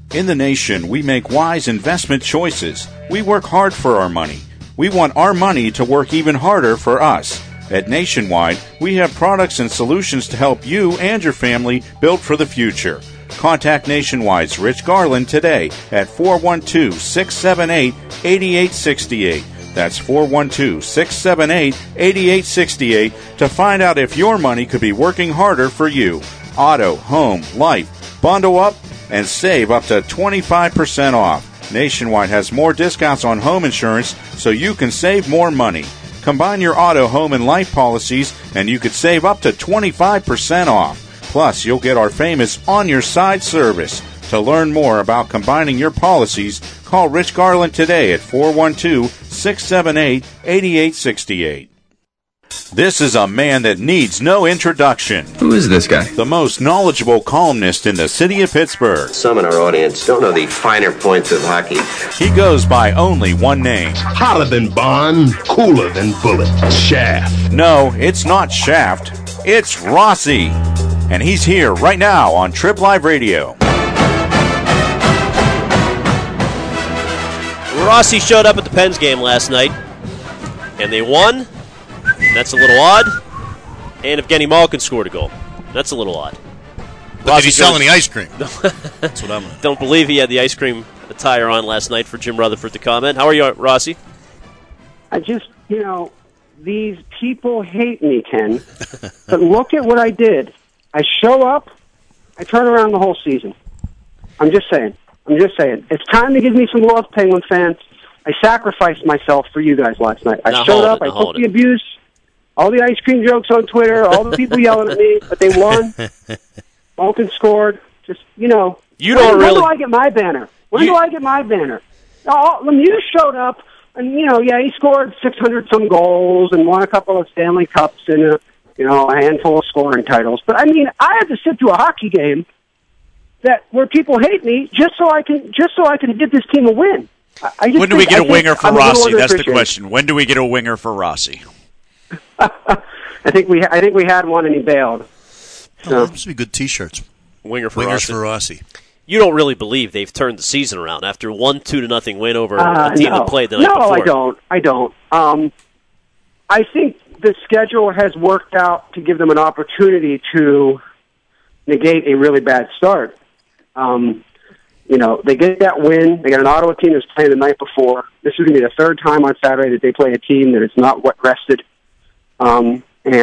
In the nation, we make wise investment choices. We work hard for our money. We want our money to work even harder for us. At Nationwide, we have products and solutions to help you and your family build for the future. Contact Nationwide's Rich Garland today at 412-678-8868. That's 412-678-8868 to find out if your money could be working harder for you. Auto, home, life. Bundle up and save up to 25% off. Nationwide has more discounts on home insurance so you can save more money. Combine your auto, home, and life policies and you could save up to 25% off. Plus, you'll get our famous On Your Side service. To learn more about combining your policies, call Rich Garland today at 412-678-8868. This is a man that needs no introduction. Who is this guy? The most knowledgeable columnist in the city of Pittsburgh. Some in our audience don't know the finer points of hockey. He goes by only one name. Hotter than Bond, cooler than Bullet. Shaft. No, it's not Shaft. It's Rossi. And he's here right now on Trip Live Radio. Rossi showed up at the Pens game last night, and they won. That's a little odd. And Evgeny Malkin scored a goal. That's a little odd. But did he sell any ice cream? That's what I'm going to. Don't believe he had the ice cream attire on last night for Jim Rutherford to comment. How are you, Rossi? I just, these people hate me, Ken. But look at what I did. I show up, I turn around the whole season. I'm just saying. It's time to give me some love, Penguin fans. I sacrificed myself for you guys last night. I showed up, I took the abuse, all the ice cream jokes on Twitter, all the people yelling at me, but they won. Malkin scored. Just, You don't when really... do I get my banner? When do I get my banner? Lemieux showed up, and, he scored 600-some goals and won a couple of Stanley Cups and, a handful of scoring titles. But, I had to sit through a hockey game where people hate me just so I can get this team a win. When do we get a winger for Rossi? That's the question. When do we get a winger for Rossi? I think we had one and he bailed. So. Those would be good T-shirts. Wingers for Rossi. You don't really believe they've turned the season around after 1-2-0 win over a team that played the night before? No, I don't. I think the schedule has worked out to give them an opportunity to negate a really bad start. They get that win. They got an Ottawa team that's playing the night before. This is going to be the third time on Saturday that they play a team that is not rested. And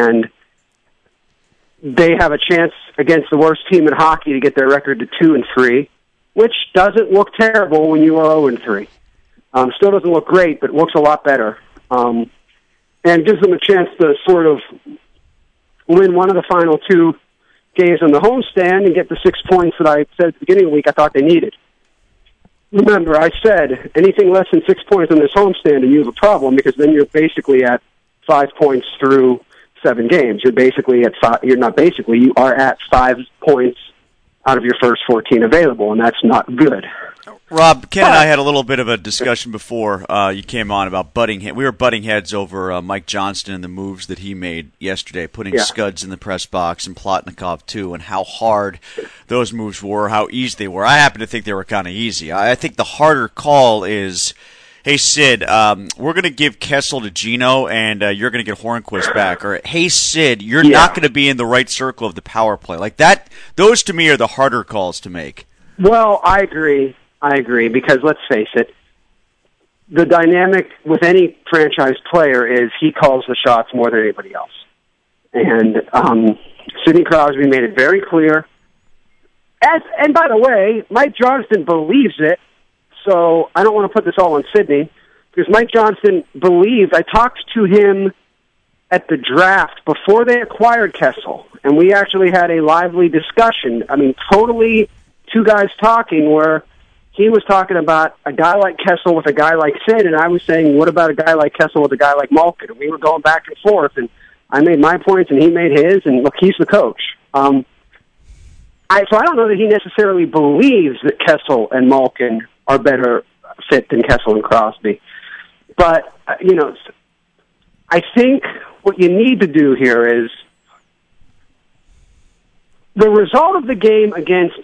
they have a chance against the worst team in hockey to get their record to 2-3, which doesn't look terrible when you are 0-3. Still doesn't look great, but looks a lot better. And gives them a chance to sort of win one of the final two games on the homestand and get the 6 points that I said at the beginning of the week I thought they needed. Remember, I said anything less than 6 points on this homestand and you have a problem because then you're basically at 5 points through 7 games. You're basically at you are at 5 points out of your first 14 available, and that's not good. Rob, Ken and I had a little bit of a discussion before you came on about butting heads. We were butting heads over Mike Johnston and the moves that he made yesterday, putting Scuds in the press box and Plotnikov too, and how hard those moves were, how easy they were. I happen to think they were kind of easy. I think the harder call is, hey, Sid, we're going to give Kessel to Gino, and you're going to get Hornquist back. Or, hey, Sid, you're not going to be in the right circle of the power play. Like that, those to me are the harder calls to make. Well, I agree, because let's face it, the dynamic with any franchise player is he calls the shots more than anybody else. And Sidney Crosby made it very clear. And by the way, Mike Johnston believes it, so I don't want to put this all on Sidney, because Mike Johnston believes, I talked to him at the draft before they acquired Kessel, and we actually had a lively discussion. Totally two guys talking where he was talking about a guy like Kessel with a guy like Sid, and I was saying, what about a guy like Kessel with a guy like Malkin? And we were going back and forth, and I made my points, and he made his, and look, he's the coach. So I don't know that he necessarily believes that Kessel and Malkin are better fit than Kessel and Crosby. But, I think what you need to do here is the result of the game against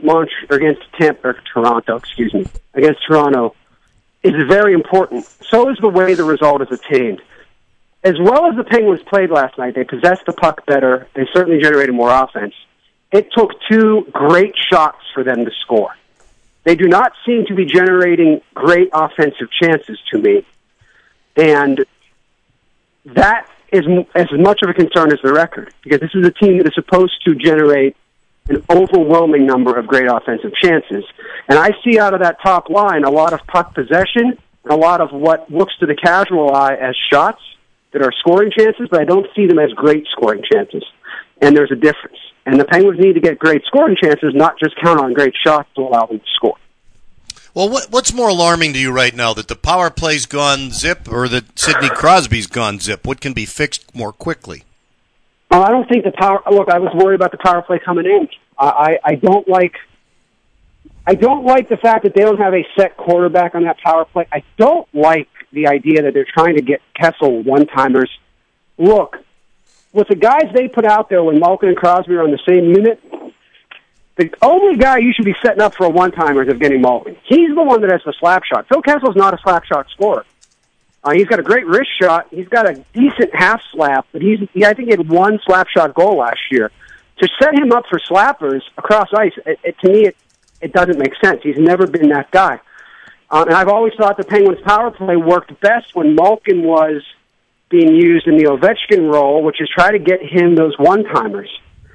Toronto, is very important. So is the way the result is attained. As well as the Penguins played last night, they possessed the puck better. They certainly generated more offense. It took 2 great shots for them to score. They do not seem to be generating great offensive chances to me. And that is as much of a concern as the record, because this is a team that is supposed to generate an overwhelming number of great offensive chances. And I see out of that top line a lot of puck possession, a lot of what looks to the casual eye as shots that are scoring chances, but I don't see them as great scoring chances. And there's a difference. And the Penguins need to get great scoring chances, not just count on great shots to allow them to score. Well, what's more alarming to you right now, that the power play's gone zip or that Sidney Crosby's gone zip? What can be fixed more quickly? I don't think the power. Look, I was worried about the power play coming in. I don't like the fact that they don't have a set quarterback on that power play. I don't like the idea that they're trying to get Kessel one-timers. Look, with the guys they put out there when Malkin and Crosby are on the same unit, the only guy you should be setting up for a one-timer is Evgeny Malkin. He's the one that has the slap shot. Phil Kessel's not a slap shot scorer. He's got a great wrist shot. He's got a decent half slap, but I think he had 1 slap shot goal last year. To set him up for slappers across ice, to me, it doesn't make sense. He's never been that guy. And I've always thought the Penguins' power play worked best when Malkin was being used in the Ovechkin role, which is try to get him those one-timers.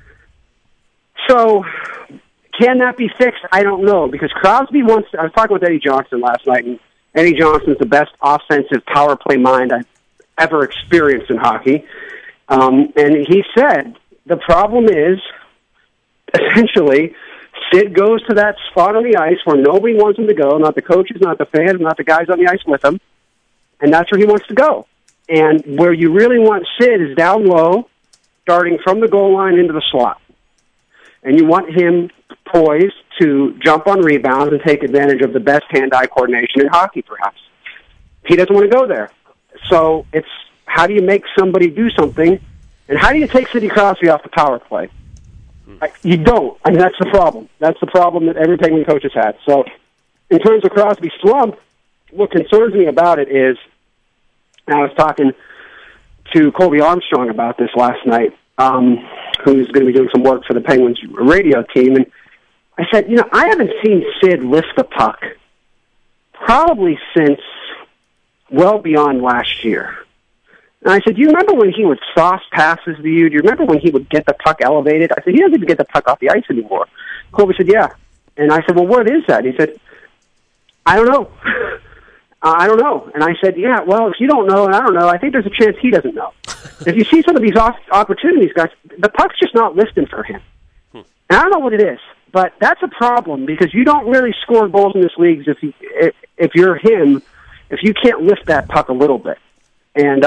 So, can that be fixed? I don't know, because Crosby wants to, I was talking with Eddie Johnson last night, and Eddie Johnson's the best offensive power play mind I've ever experienced in hockey. And he said, the problem is, essentially, Sid goes to that spot on the ice where nobody wants him to go, not the coaches, not the fans, not the guys on the ice with him, and that's where he wants to go. And where you really want Sid is down low, starting from the goal line into the slot. And you want him poised to jump on rebounds and take advantage of the best hand-eye coordination in hockey, perhaps. He doesn't want to go there. So it's how do you make somebody do something, and how do you take Sidney Crosby off the power play? You don't. I mean, that's the problem. That's the problem that every Penguin coach has had. So in terms of Crosby's slump, what concerns me about it is, and I was talking to Colby Armstrong about this last night, who's going to be doing some work for the Penguins radio team, and I said, I haven't seen Sid lift the puck probably since well beyond last year. And I said, do you remember when he would sauce passes to you? Do you remember when he would get the puck elevated? I said, he doesn't even get the puck off the ice anymore. Colby said, yeah. And I said, well, what is that? He said, I don't know. I don't know. And I said, yeah, well, if you don't know and I don't know, I think there's a chance he doesn't know. If you see some of these opportunities, guys, the puck's just not lifting for him. And I don't know what it is, but that's a problem because you don't really score goals in this league if you're him, if you can't lift that puck a little bit. And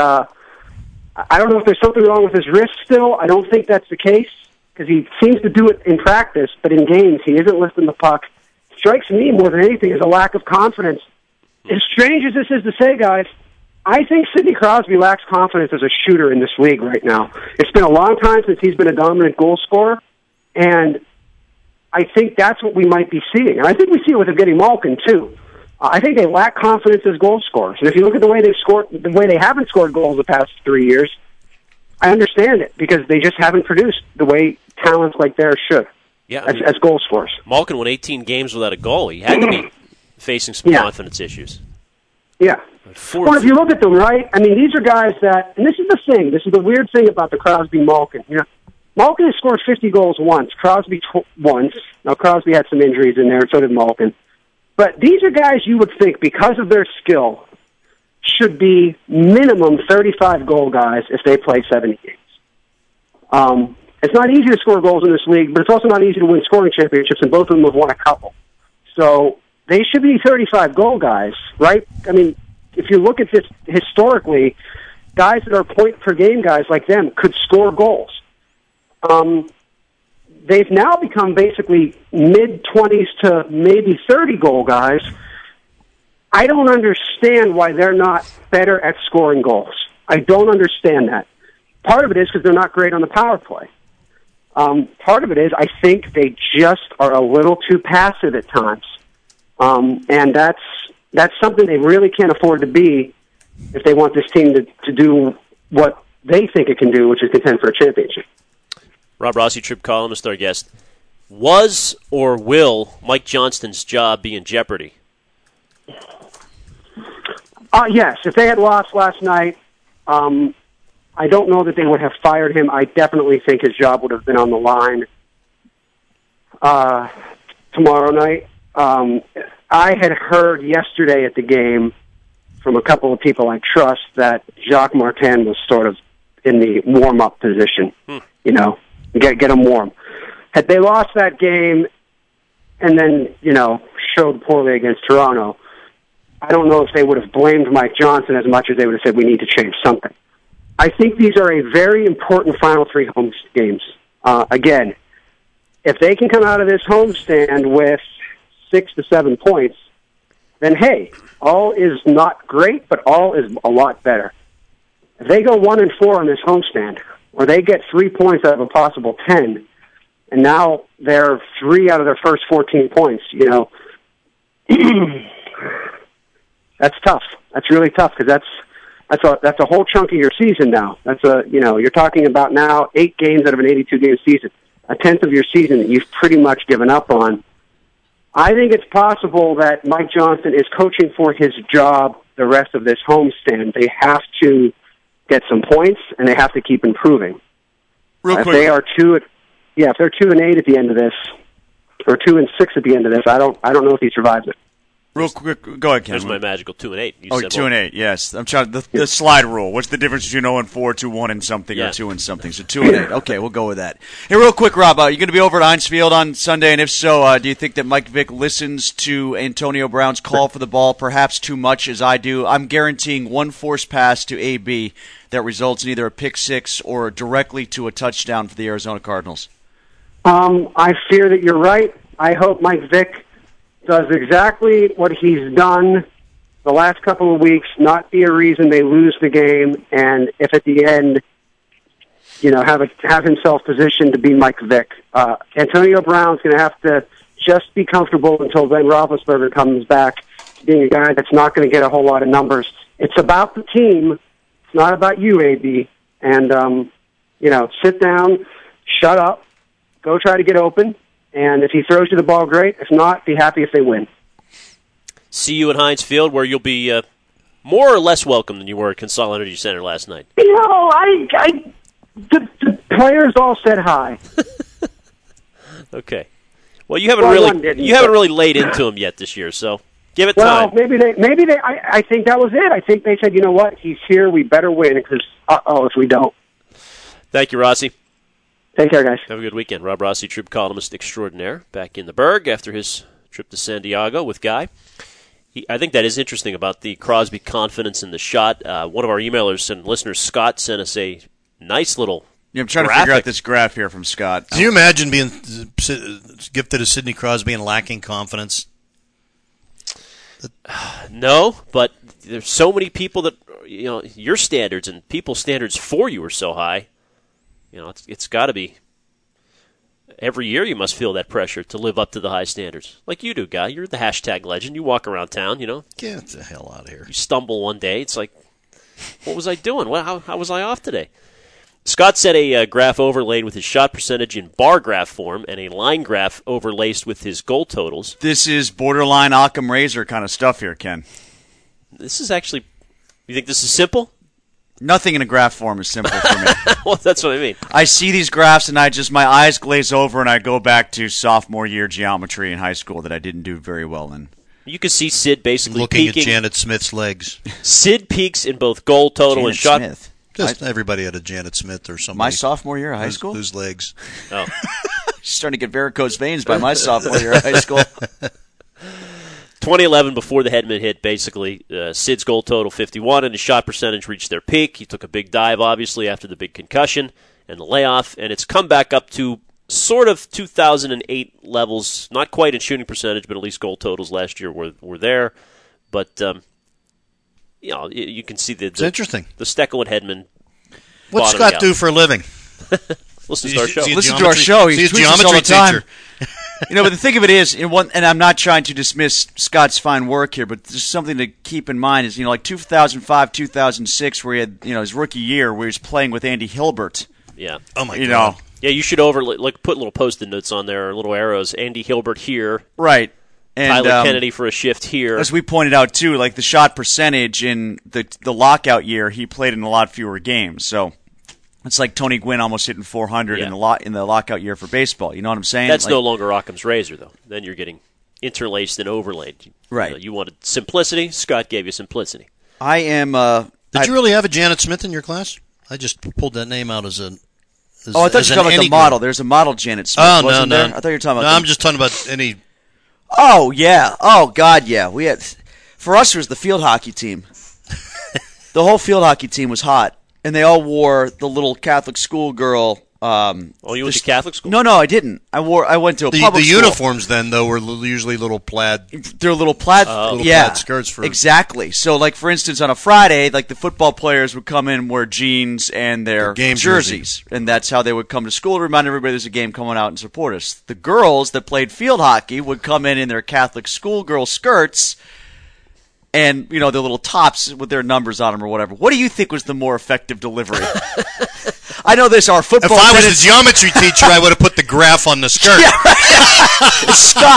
I don't know if there's something wrong with his wrist still. I don't think that's the case because he seems to do it in practice, but in games he isn't lifting the puck. Strikes me more than anything as a lack of confidence. As strange as this is to say, guys, I think Sidney Crosby lacks confidence as a shooter in this league right now. It's been a long time since he's been a dominant goal scorer, and I think that's what we might be seeing. And I think we see it with Evgeny Malkin, too. I think they lack confidence as goal scorers. And if you look at the way they've scored, the way they haven't scored goals the past 3 years, I understand it because they just haven't produced the way talents like theirs should as goal scorers. Malkin won 18 games without a goal. He had to be facing some confidence issues. Yeah. Well, if you look at them, right, I mean, these are guys that, and this is the thing, this is the weird thing about the Crosby-Malkin. Malkin has scored 50 goals once, Crosby once. Now, Crosby had some injuries in there, and so did Malkin. But these are guys you would think, because of their skill, should be minimum 35-goal guys if they play 70 games. It's not easy to score goals in this league, but it's also not easy to win scoring championships, and both of them have won a couple. So they should be 35-goal guys, right? I mean, if you look at this historically, guys that are point-per-game guys like them could score goals. They've now become basically mid-20s to maybe 30-goal guys. I don't understand why they're not better at scoring goals. I don't understand that. Part of it is because they're not great on the power play. Part of it is I think they just are a little too passive at times. And that's something they really can't afford to be if they want this team to do what they think it can do, which is contend for a championship. Rob Rossi, Trib columnist, our guest. Was or will Mike Johnston's job be in jeopardy? Yes. If they had lost last night, I don't know that they would have fired him. I definitely think his job would have been on the line tomorrow night. I had heard yesterday at the game from a couple of people I trust that Jacques Martin was sort of in the warm-up position, get him warm. Had they lost that game and then, showed poorly against Toronto, I don't know if they would have blamed Mike Johnston as much as they would have said we need to change something. I think these are a very important final 3 home games. Again, if they can come out of this homestand with 6 to 7 points, then hey, all is not great, but all is a lot better. If they go 1-4 on this homestand, or they get 3 points out of a possible 10, and now they're 3 out of their first 14 points, that's tough. That's really tough because that's a whole chunk of your season now. You're talking about now 8 games out of an 82-game season, a tenth of your season that you've pretty much given up on. I think it's possible that Mike Johnston is coaching for his job the rest of this homestand. They have to get some points, and they have to keep improving. Real quick. If they are if they're 2-8 at the end of this, or 2-6 at the end of this, I don't know if he survives it. Real quick, go ahead, Ken. There's my magical 2-8. 2-8. Yes, I'm trying the slide rule. What's the difference between 0-4, 2-1 and something, or 2 and something? So 2-8. Okay, we'll go with that. Hey, real quick, Rob, you going to be over at Heinz Field on Sunday? And if so, do you think that Mike Vick listens to Antonio Brown's call for the ball, perhaps too much, as I do? I'm guaranteeing one forced pass to AB that results in either a pick six or directly to a touchdown for the Arizona Cardinals. I fear that you're right. I hope Mike Vick does exactly what he's done the last couple of weeks, not be a reason they lose the game, and if at the end, have himself positioned to be Mike Vick. Antonio Brown's going to have to just be comfortable until Ben Roethlisberger comes back, being a guy that's not going to get a whole lot of numbers. It's about the team. It's not about you, AB. And, sit down, shut up, go try to get open. And if he throws you the ball, great. If not, be happy if they win. See you at Heinz Field, where you'll be more or less welcome than you were at Consol Energy Center last night. The players all said hi. Okay. Well, you haven't really laid into him yet this year, so give it time. Well, maybe they. I think that was it. I think they said, you know what, he's here. We better win because if we don't. Thank you, Rossi. Take care, guys. Have a good weekend. Rob Rossi, Trib columnist extraordinaire, back in the Berg after his trip to San Diego with Guy. I think that is interesting about the Crosby confidence in the shot. One of our emailers and listeners, Scott, sent us a nice little I'm trying to figure out this graph here from Scott. Do you imagine being gifted as Sidney Crosby and lacking confidence? No, but there's so many people that, your standards and people's standards for you are so high. It's got to be. Every year you must feel that pressure to live up to the high standards. Like you do, Guy. You're the hashtag legend. You walk around town, Get the hell out of here. You stumble one day. It's like, what was I doing? How was I off today? Scott sent a graph overlaid with his shot percentage in bar graph form and a line graph overlaced with his goal totals. This is borderline Occam Razor kind of stuff here, Ken. This is actually, you think this is simple? Nothing in a graph form is simple for me. Well, that's what I mean. I see these graphs and my eyes glaze over and I go back to sophomore year geometry in high school that I didn't do very well in. You can see Sid basically looking peaking. At Janet Smith's legs. Sid peaks in both goal total and shot. Smith. Just everybody had a Janet Smith or something. My sophomore year of high school? Whose legs? Oh. She's starting to get varicose veins by my sophomore year of high school. 2011, before the Hedman hit, basically, Sid's goal total 51, and his shot percentage reached their peak. He took a big dive, obviously, after the big concussion and the layoff, and it's come back up to sort of 2008 levels, not quite in shooting percentage, but at least goal totals last year were there. But, you can see it's interesting. The Steckel and Hedman. What's Scott do for a living? Listen to our show. Listen to our show. He He's a tweets us all geometry the time. teacher. But the thing of it is, and I'm not trying to dismiss Scott's fine work here, but just something to keep in mind is, like 2005, 2006, where he had, his rookie year, where he was playing with Andy Hilbert. Yeah. Oh my God. Yeah, you should put little post-it notes on there, or little arrows. Andy Hilbert here. Right. And, Tyler Kennedy for a shift here. As we pointed out, too, like the shot percentage in the lockout year, he played in a lot fewer games. So it's like Tony Gwynn almost hitting 400 in the lockout year for baseball. You know what I'm saying? That's no longer Occam's razor, though. Then you're getting interlaced and overlaid. Right. You wanted simplicity. Scott gave you simplicity. I am... Did you really have a Janet Smith in your class? I just pulled that name out as a... I thought you were talking about the model. There's a model Janet Smith, wasn't there? I thought you were talking about... I'm just talking about any... Oh, yeah. Oh, God, yeah. We had... For us, it was the field hockey team. The whole field hockey team was hot, and they all wore the little Catholic schoolgirl... you went to Catholic school? No, I didn't. I went to a public school. The uniforms, then, though, were usually little plaid... They're little plaid... plaid skirts for... Exactly. So, like, for instance, on a Friday, like, the football players would come in and wear jeans and their game jerseys. And that's how they would come to school to remind everybody there's a game coming out and support us. The girls that played field hockey would come in their Catholic schoolgirl skirts and, the little tops with their numbers on them or whatever. What do you think was the more effective delivery? I know this, our football... If I was a geometry teacher, I would have put the graph on the skirt. Yeah, right.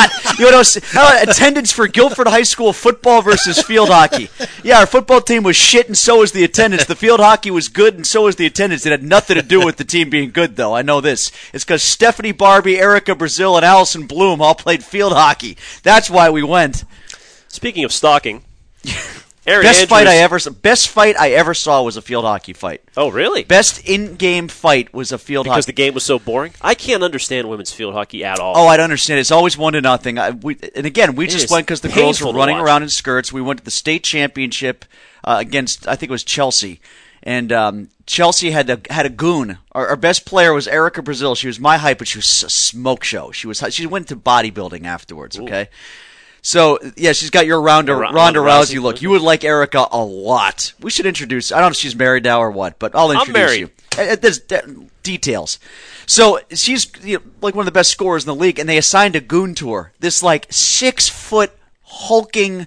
Scott, attendance for Guilford High School football versus field hockey. Yeah, our football team was shit and so was the attendance. The field hockey was good and so was the attendance. It had nothing to do with the team being good, though. I know this. It's because Stephanie Barbie, Erica Brazil, and Allison Bloom all played field hockey. That's why we went. Speaking of stalking... Best fight I ever saw was a field hockey fight. Oh, really? Best in-game fight was a field hockey. Because the game was so boring? I can't understand women's field hockey at all. Oh, I don't understand. It's always 1-0. We just went because the girls were running around in skirts. We went to the state championship against, I think it was Chelsea. And Chelsea had a goon. Our best player was Erica Brazil. She was my height, but she was a smoke show. She went to bodybuilding afterwards, okay? Ooh. So, yeah, she's got your Ronda Rousey look. You would like Erica a lot. We should introduce... I don't know if she's married now or what, but I'll introduce you. There's details. So, she's like one of the best scorers in the league, and they assigned a goon to her. This, 6-foot, hulking,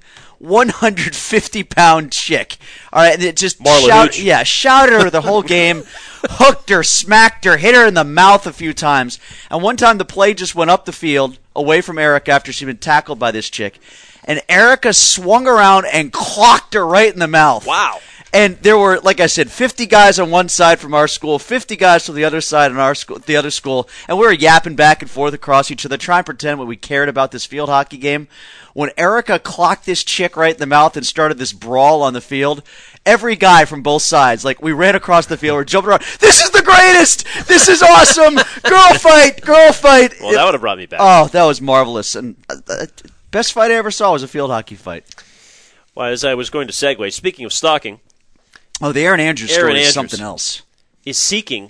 150-pound chick. All right, and it just shouted at her the whole game, hooked her, smacked her, hit her in the mouth a few times. And one time the play just went up the field, away from Erica after she'd been tackled by this chick. And Erica swung around and clocked her right in the mouth. Wow. And there were, like I said, 50 guys on one side from our school, 50 guys from the other side on the other school, and we were yapping back and forth across each other, trying to pretend what we cared about this field hockey game. When Erica clocked this chick right in the mouth and started this brawl on the field, every guy from both sides, we ran across the field, we're jumping around, this is the greatest! This is awesome! Girl fight! Girl fight! Well, that would have brought me back. Oh, that was marvelous. And best fight I ever saw was a field hockey fight. Well, as I was going to segue, speaking of stalking... Oh, the Erin Andrews story is something else. Is seeking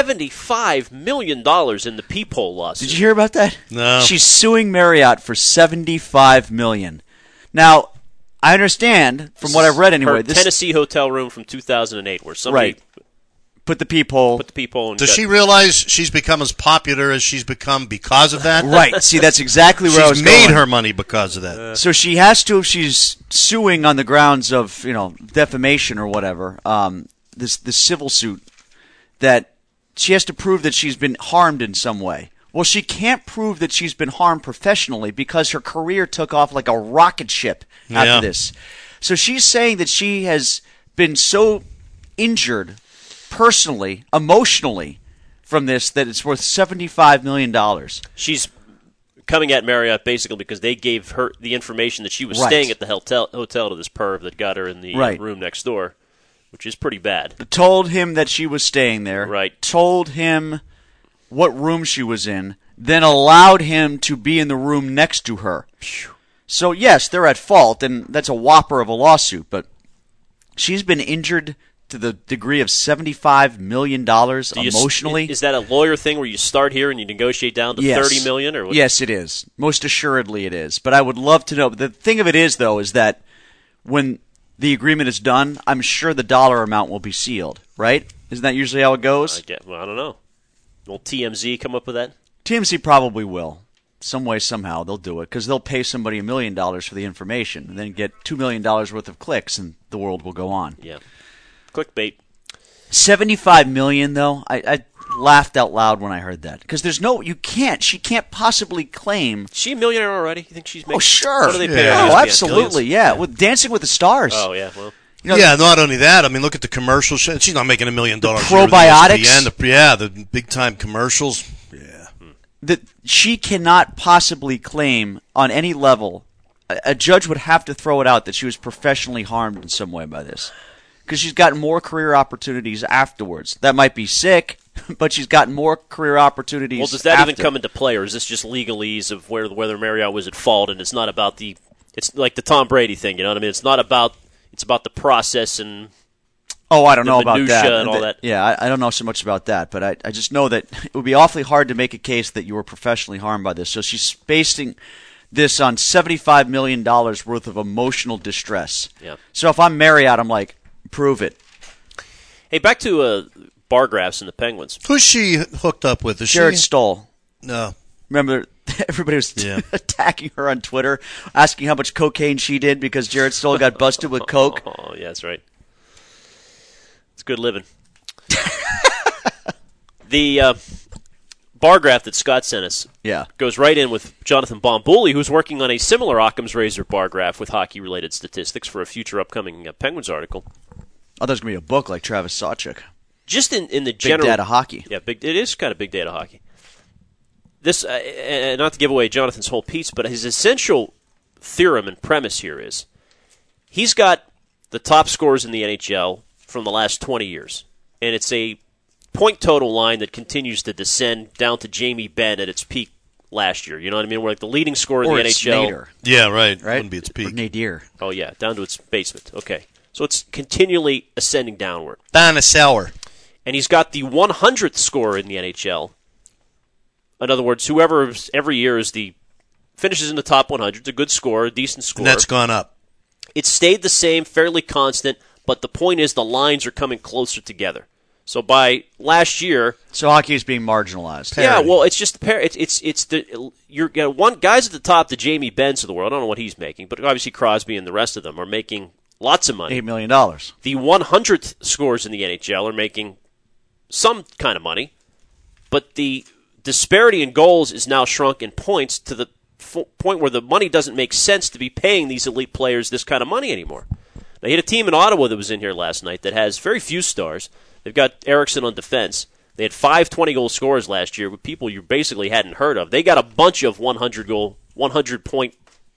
$75 million in the Peephole lawsuit. Did you hear about that? No. She's suing Marriott for $75 million. Now, I understand, from what I've read anyway... Her Tennessee hotel room from 2008 where somebody... Right. Put the peephole. In. Does she realize she's become as popular as she's become because of that? Right. See, that's exactly where I was going. She's made her money because of that. So she has to, if she's suing on the grounds of, defamation or whatever, this civil suit, that she has to prove that she's been harmed in some way. Well, she can't prove that she's been harmed professionally because her career took off like a rocket ship after this. So she's saying that she has been so injured personally, emotionally, from this, that it's worth $75 million. She's coming at Marriott basically because they gave her the information that she was staying at the hotel to this perv that got her in the room next door, which is pretty bad. Told him that she was staying there. Right. Told him what room she was in, then allowed him to be in the room next to her. So, yes, they're at fault, and that's a whopper of a lawsuit, but she's been injured to the degree of $75 million emotionally. Is that a lawyer thing where you start here and you negotiate down to $30 million? Or what? Yes, it is. Most assuredly it is. But I would love to know. The thing of it is, though, is that when the agreement is done, I'm sure the dollar amount will be sealed, right? Isn't that usually how it goes? I don't know. Will TMZ come up with that? TMZ probably will. Some way, somehow, they'll do it because they'll pay somebody $1 million for the information and then get $2 million worth of clicks, and the world will go on. Yeah. Clickbait. $75 million, though, I laughed out loud when I heard that because she can't possibly claim. Is she a millionaire already? You think she's making? Oh, sure. What do they pay her? Yeah. Oh, ESPN? absolutely, yeah. With Dancing with the Stars. Oh, yeah. Well, Yeah, not only that. I mean, look at the commercials. She's not making $1 million. Probiotics. The big time commercials. Yeah. That she cannot possibly claim on any level. A judge would have to throw it out that she was professionally harmed in some way by this. Because she's gotten more career opportunities afterwards. That might be sick, but she's gotten more career opportunities. Well, does that even come into play, or is this just legalese of whether Marriott was at fault, and it's not about it's like the Tom Brady thing, you know what I mean? It's about the process and I don't know about that. And all that. Yeah, I don't know so much about that, but I just know that it would be awfully hard to make a case that you were professionally harmed by this. So she's basing this on $75 million worth of emotional distress. Yeah. So if I'm Marriott, I'm like, prove it. Hey, back to bar graphs and the Penguins. Who's she hooked up with? Is Jared she? Stoll. No. Remember, everybody was attacking her on Twitter, asking how much cocaine she did because Jared Stoll got busted with coke. Oh, yeah, that's right. It's good living. The bar graph that Scott sent us goes right in with Jonathan Bombouli, who's working on a similar Occam's Razor bar graph with hockey-related statistics for a future upcoming Penguins article. Oh, there's going to be a book like Travis Sawchuk. Just in the general... Big data hockey. Yeah, it is kind of big data hockey. This, and not to give away Jonathan's whole piece, but his essential theorem and premise here is he's got the top scorers in the NHL from the last 20 years, and it's a point total line that continues to descend down to Jamie Benn at its peak last year. You know what I mean? We're like the leading scorer in the NHL. Nader. Yeah, right. Wouldn't be its peak. Or Nadir. Oh, yeah, down to its basement. Okay. So it's continually ascending downward. Dinosaur. And he's got the 100th scorer in the NHL. In other words, whoever every year finishes in the top 100, it's a good scorer, a decent scorer. And that's gone up. It's stayed the same, fairly constant, but the point is the lines are coming closer together. So by last year, so hockey is being marginalized. Yeah, well, it's just you're guys at the top, the Jamie Benns of the world. I don't know what he's making, but obviously Crosby and the rest of them are making lots of money. $8 million. The 100th scorers in the NHL are making some kind of money, but the disparity in goals is now shrunk in points to the point where the money doesn't make sense to be paying these elite players this kind of money anymore. Now, you had a team in Ottawa that was in here last night that has very few stars. They've got Eriksson on defense. They had 5 20-goal scorers last year with people you basically hadn't heard of. They got a bunch of 100-point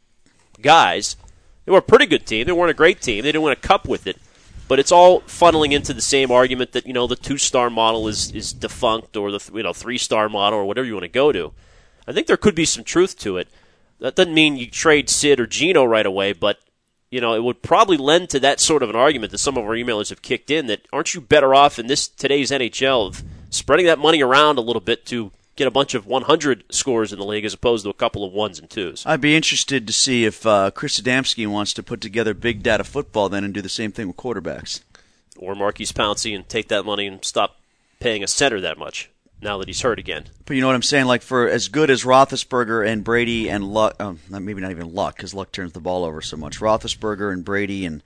guys. They were a pretty good team. They weren't a great team. They didn't win a cup with it. But it's all funneling into the same argument that, the 2-star model is defunct, or the 3-star model, or whatever you want to go to. I think there could be some truth to it. That doesn't mean you trade Sid or Gino right away, but it would probably lend to that sort of an argument that some of our emailers have kicked in, that aren't you better off in today's NHL of spreading that money around a little bit to get a bunch of 100 scores in the league as opposed to a couple of 1s and 2s? I'd be interested to see if Chris Adamski wants to put together big data football then and do the same thing with quarterbacks. Or Marquise Pouncey and take that money and stop paying a center that much now that he's hurt again. But you know what I'm saying? Like, for as good as Roethlisberger and Brady and Luck, maybe not even Luck, because Luck turns the ball over so much. Roethlisberger and Brady and,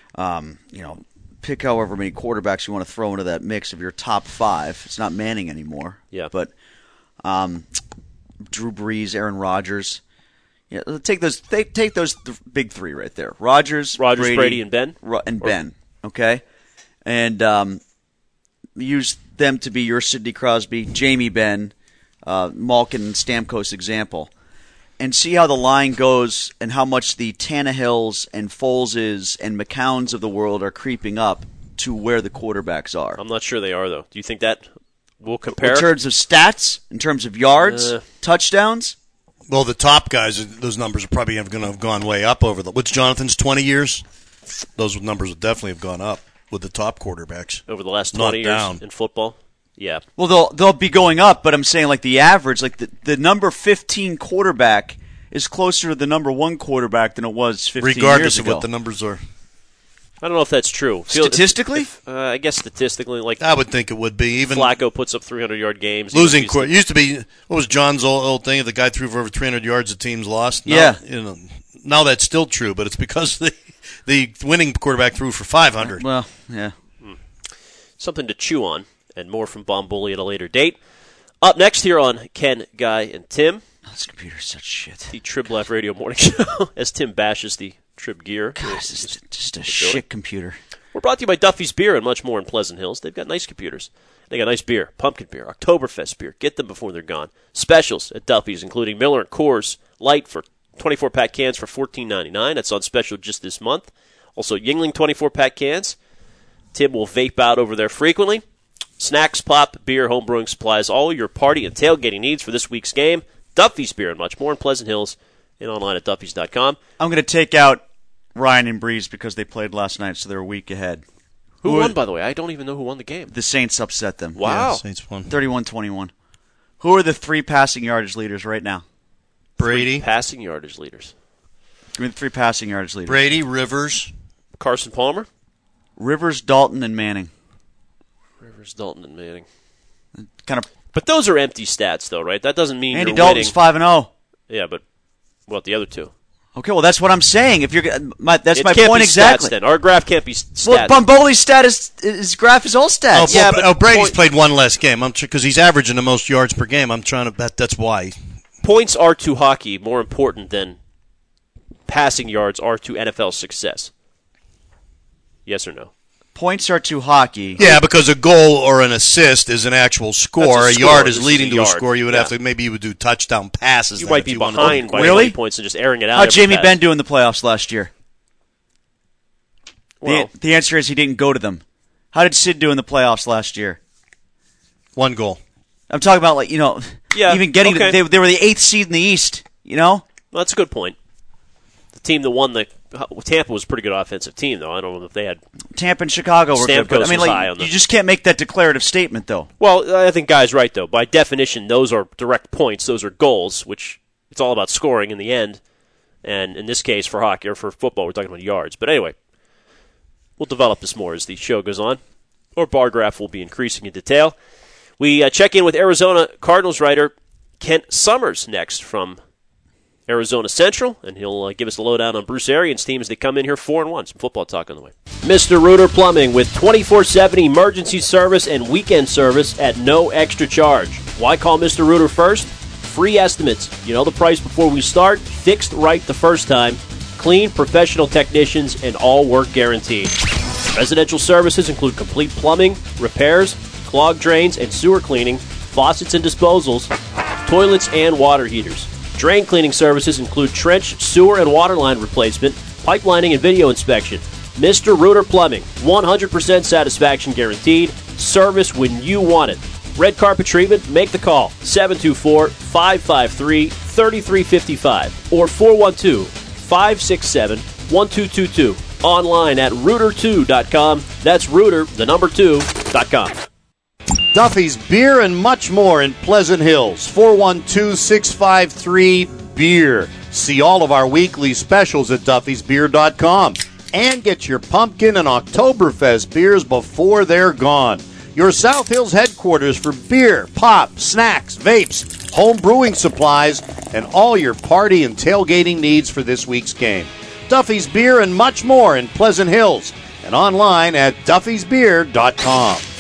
pick however many quarterbacks you want to throw into that mix of your top 5. It's not Manning anymore. Yeah. But Drew Brees, Aaron Rodgers. Yeah, take those big 3 right there. Rodgers, Brady, and Ben? Ben, okay? And use them to be your Sidney Crosby, Jamie Benn, Malkin, and Stamkos example. And see how the line goes and how much the Tannehills and Foleses and McCowns of the world are creeping up to where the quarterbacks are. I'm not sure they are, though. Do you think that will compare? In terms of stats, in terms of yards, touchdowns? Well, the top guys, those numbers are probably going to have gone way up over what's Jonathan's 20 years? Those numbers will definitely have gone up with the top quarterbacks. Over the last 20 years down. in football? Yeah. Well, they'll be going up, but I'm saying like the average, like the number 15 quarterback is closer to the number 1 quarterback than it was 15 years ago. Regardless of what the numbers are. I don't know if that's true. Statistically? I guess statistically, like I would think it would be. Even Flacco puts up 300-yard games. Losing it used to be, what was John's old thing? If the guy threw for over 300 yards, the team's lost. Now, Yeah. Now that's still true, but it's because the winning quarterback threw for 500. Well, yeah. Something to chew on, and more from Bomb Bully at a later date. Up next here on Ken, Guy, and Tim. This computer's such shit. The Trib Life Radio Morning Show, as Tim bashes the Trib gear. God, this is just a shit computer. We're brought to you by Duffy's Beer and much more in Pleasant Hills. They've got nice computers. They got nice beer, pumpkin beer, Oktoberfest beer. Get them before they're gone. Specials at Duffy's, including Miller and Coors Light for 24-pack cans for $14.99. That's on special just this month. Also, Yuengling 24-pack cans. Tim will vape out over there frequently. Snacks, pop, beer, home brewing supplies, all your party and tailgating needs for this week's game. Duffy's Beer and much more in Pleasant Hills and online at duffys.com. I'm going to take out Ryan and Breeze because they played last night, so they're a week ahead. Who won, by the way? I don't even know who won the game. The Saints upset them. Wow. Yeah, Saints won. 31-21. Who are the 3 passing yardage leaders right now? Brady. Passing yardage leaders. Give me the 3 passing yardage leaders. Brady, Rivers. Carson Palmer. Rivers, Dalton, and Manning. Rivers, Dalton, and Manning. Kind of. But those are empty stats, though, right? That doesn't mean Andy you're Dalton's winning. 5-0. Yeah, but what the other two? Okay, well that's what I'm saying. If you're that's my can't point be exactly. Stats, then. Our graph can't be stats. Well, Bomboli's stat his graph is all stats. Brady's played one less game. Because he's averaging the most yards per game. I'm trying to bet that's why. Points are to hockey more important than passing yards are to NFL success. Yes or no? Points are to hockey. Yeah, because a goal or an assist is an actual score. That's A a yard score. is This leading is a to a yard. score. You would have to maybe you would do touchdown passes. You then might if be you wanted behind to by Really? 20 points and just airing it out. How'd every Jamie pass. Benn do in the playoffs last year? Well, The answer is he didn't go to them. How did Sid do in the playoffs last year? One goal. I'm talking about even getting okay. they were the 8th seed in the East. Well, that's a good point. The team that won Tampa was a pretty good offensive team, though. I don't know if they had. Tampa and Chicago were good, but Stamkos was high on you just can't make that declarative statement, though. Well, I think Guy's right, though. By definition, those are direct points. Those are goals, which it's all about scoring in the end. And in this case, for hockey or for football, we're talking about yards. But anyway, we'll develop this more as the show goes on. Our bar graph will be increasing in detail. We check in with Arizona Cardinals writer Kent Summers next from Arizona Central, and he'll give us a lowdown on Bruce Arians' team as they come in here 4-1. Some football talk on the way. Mr. Reuter Plumbing with 24/7 emergency service and weekend service at no extra charge. Why call Mr. Reuter first? Free estimates. You know the price before we start. Fixed right the first time. Clean, professional technicians, and all work guaranteed. Residential services include complete plumbing, repairs, clogged drains and sewer cleaning, faucets and disposals, toilets and water heaters. Drain cleaning services include trench, sewer, and water line replacement, pipelining, and video inspection. Mr. Reuter Plumbing, 100% satisfaction guaranteed. Service when you want it. Red carpet treatment, make the call. 724-553-3355 or 412-567-1222. Online at Reuter2.com. That's Reuter, the number 2.com. Duffy's Beer and much more in Pleasant Hills. 412-653-BEER. See all of our weekly specials at duffysbeer.com. And get your pumpkin and Oktoberfest beers before they're gone. Your South Hills headquarters for beer, pop, snacks, vapes, home brewing supplies, and all your party and tailgating needs for this week's game. Duffy's Beer and much more in Pleasant Hills. And online at duffysbeer.com.